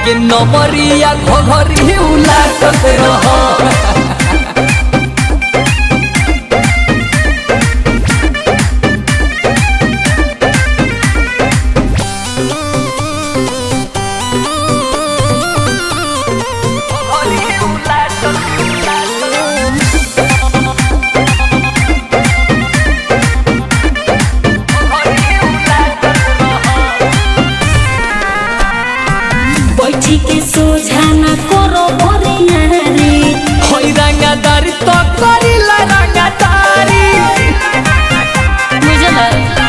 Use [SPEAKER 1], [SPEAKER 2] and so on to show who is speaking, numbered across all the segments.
[SPEAKER 1] लेकिन नमरिया घघरी उलाटत रह।
[SPEAKER 2] बैठी के सोझा न करो बरियारी
[SPEAKER 1] होई रंगदारी तो करिला रंगदारी
[SPEAKER 2] बुझल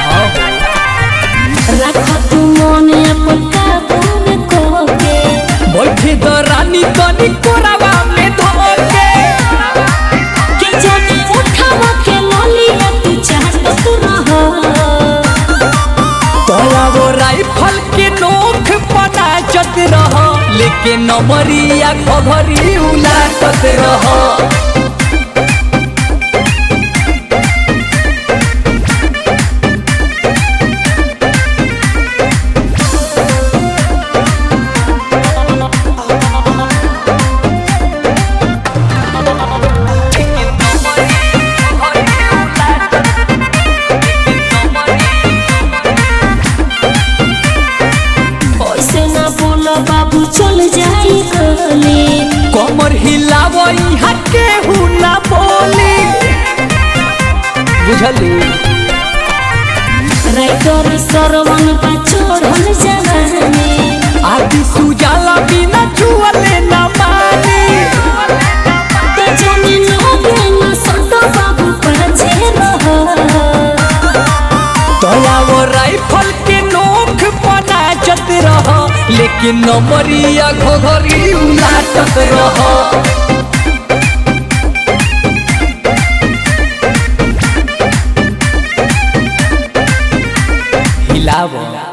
[SPEAKER 2] रख तू मन अपन काबू में कोके
[SPEAKER 1] बैठे तो रानी तनी कोरावा में धोके
[SPEAKER 2] के जाने उठावा के लोलिया तू चाहत तू रह
[SPEAKER 1] तोला वो राइफल के नोक पनाचत रह लेकिन नमरिया घघरी उलाटत रह।
[SPEAKER 2] ऐसे ना बोलो बाबू चल जाई गली
[SPEAKER 1] कमर हिलावई हके हुना बोली बुझली
[SPEAKER 2] राइटर सरवन पा छोड़ल जवानी
[SPEAKER 1] आदि सुजाला बिना छुअले ना मानी
[SPEAKER 2] ते जाने लोगे ना सटो बाबू पाछे रह
[SPEAKER 1] तोला वो राइफल के नोक पनाचत रह लेकिन नमरिया घघरी उलाटत रह। हिलावो